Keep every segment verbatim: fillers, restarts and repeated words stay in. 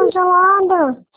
congelada.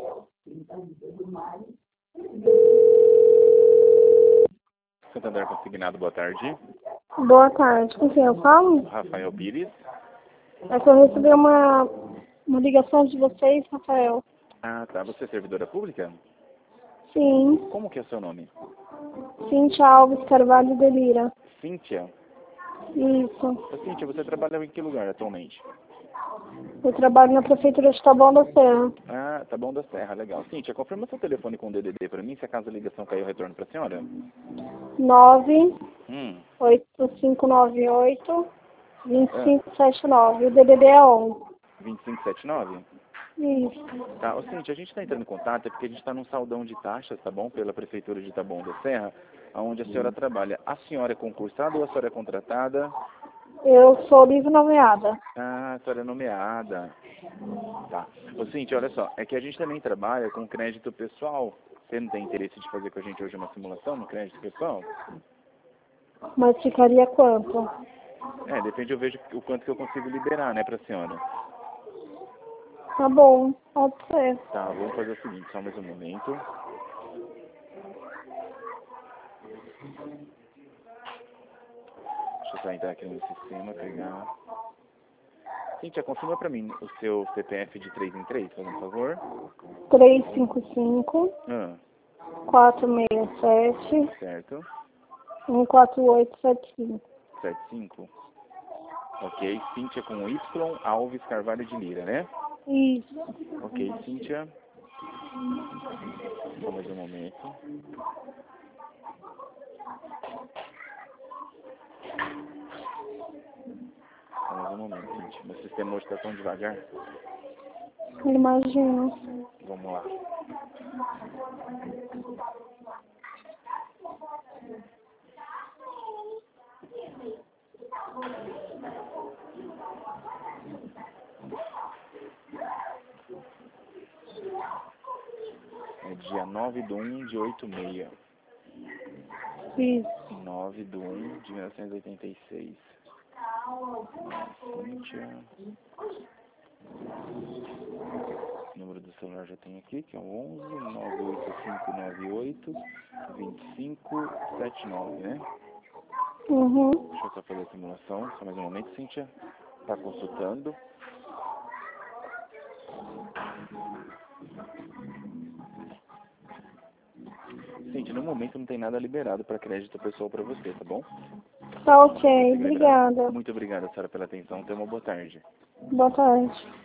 Santander Consignado, boa tarde. Boa tarde. Com quem eu falo? Rafael Pires. É que eu recebi uma, uma ligação de vocês, Rafael. Ah, tá. Você é servidora pública? Sim. Como que é o seu nome? Cíntia Alves Carvalho de Lira. Cíntia. Isso. Ô, Cíntia, você trabalha em que lugar atualmente? Eu trabalho na Prefeitura de Taboão da Serra. Ah, tá bom da Serra, legal. Cíntia, confirma seu telefone com o D D D para mim, se acaso a ligação caiu, retorno para a senhora. nove Hum. oito cinco nove oito dois Ah, cinco sete nove. O D D D é onze. vinte e cinco setenta e nove? Isso. Tá, ô Cíntia, a gente está entrando em contato é porque a gente está num saldão de taxas, tá bom? Pela Prefeitura de Taboão da Serra, onde a senhora trabalha. A senhora é concursada ou a senhora é contratada? Eu sou livre nomeada. Ah, a senhora é nomeada. Tá. Ô Cíntia, olha só, é que a gente também trabalha com crédito pessoal. Você não tem interesse de fazer com a gente hoje uma simulação no crédito pessoal? Mas ficaria quanto? É, depende, eu vejo o quanto que eu consigo liberar, né, pra senhora. Tá bom, pode ser. Tá, vamos fazer o seguinte, só mais um momento. Deixa eu só entrar aqui no sistema, pegar... Cíntia, confirma pra mim o seu C P F de três em três, por favor. três cinco cinco, Ah, quatro seis sete, certo. um quatro oito sete cinco. sete cinco. Ok, Cíntia com Y, Alves Carvalho de Lira, né? Isso. Ok, Cíntia. Só mais um momento. Só mais um momento, Cíntia. Meu sistema hoje está tão devagar. Imagino. Vamos lá. É dia nove de um de oitenta e seis. Isso. nove de um de mil novecentos e oitenta e seis. Cíntia. O número do celular já tem aqui, que é o onze nove oito cinco nove oito dois cinco sete nove, né? Uhum. Deixa eu só fazer a simulação. Só mais um momento, Cíntia. Está consultando. Cíntia, no momento não tem nada liberado para crédito pessoal para você, tá bom? Tá ok, Você consegue liberar. obrigada. Muito obrigado, senhora, pela atenção. Tenha uma boa tarde. Boa tarde.